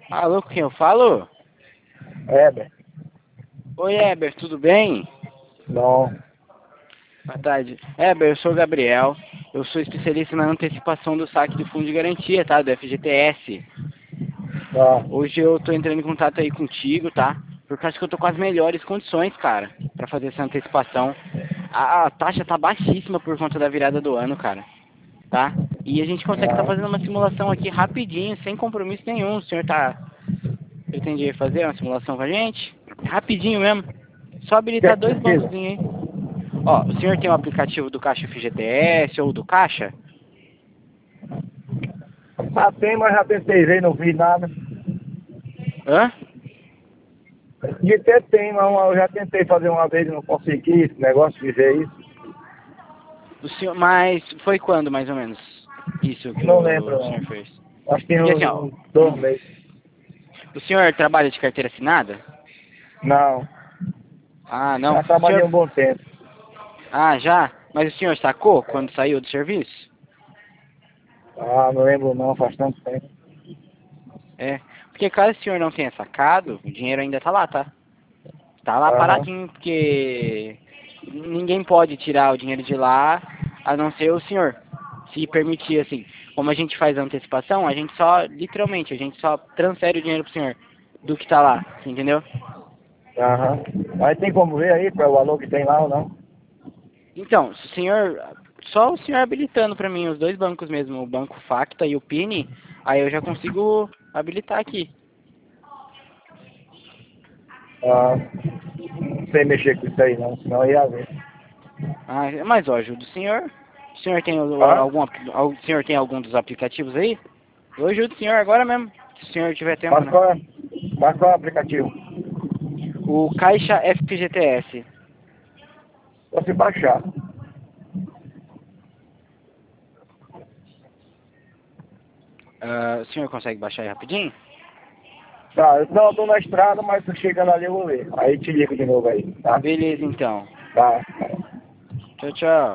Alô, com quem eu falo? Heber. Oi, Heber, tudo bem? Não. Boa tarde. Heber, eu sou o Gabriel. Eu sou especialista na antecipação do saque do fundo de garantia, tá? Do FGTS. Tá. Hoje eu tô entrando em contato aí contigo, tá? Por causa que eu tô com as melhores condições, cara, pra fazer essa antecipação. A taxa tá baixíssima por conta da virada do ano, cara, tá? E a gente consegue estar Tá. fazendo uma simulação aqui rapidinho, sem compromisso nenhum. O senhor pretende fazer uma simulação com a gente? Rapidinho mesmo. Só O que é habilitar que dois bancos precisa? aí. Ó, o senhor tem o aplicativo do Caixa FGTS ou do Caixa? Ah, tem, mas já tentei ver, não vi nada. Hã? De até tem, mas eu já tentei fazer uma vez e não consegui esse negócio de ver isso. O senhor, mas foi quando, mais ou menos, isso que Não o lembro, senhor não. fez? Acho que tem Porque assim, ó, uns 2 meses. o senhor trabalha de carteira assinada? Não. Ah, não. Já O trabalhei senhor... um bom tempo. Ah, já? Mas o senhor sacou quando saiu do serviço? Ah, não lembro não, faz tanto tempo. É. Porque caso o senhor não tenha sacado, o dinheiro ainda tá lá, tá? Tá lá Aham. paradinho, porque ninguém pode tirar o dinheiro de lá, a não ser o senhor. Se permitir, assim. Como a gente faz a antecipação, a gente só, literalmente, a gente só transfere o dinheiro pro senhor do que tá lá, entendeu? Aham. Mas tem como ver aí para o valor que tem lá ou não? Então, se o senhor, só o senhor habilitando pra mim os dois bancos mesmo, o Banco Facta e o Pini, aí eu já consigo habilitar aqui. Ah, não sei mexer com isso aí não, senão eu ia ver. Ah, mas ó, ajuda o senhor. O senhor tem Ah? o senhor tem algum dos aplicativos aí? Eu ajudo o senhor agora mesmo, se o senhor tiver tempo, Mas né? qual é o aplicativo? O Caixa FGTS. Só se baixar. Ah, o senhor consegue baixar aí rapidinho? Tá, eu tô na estrada, mas tô chegando ali eu vou ver. Aí te ligo de novo aí, tá? Beleza, então. Tá. Tchau, tchau.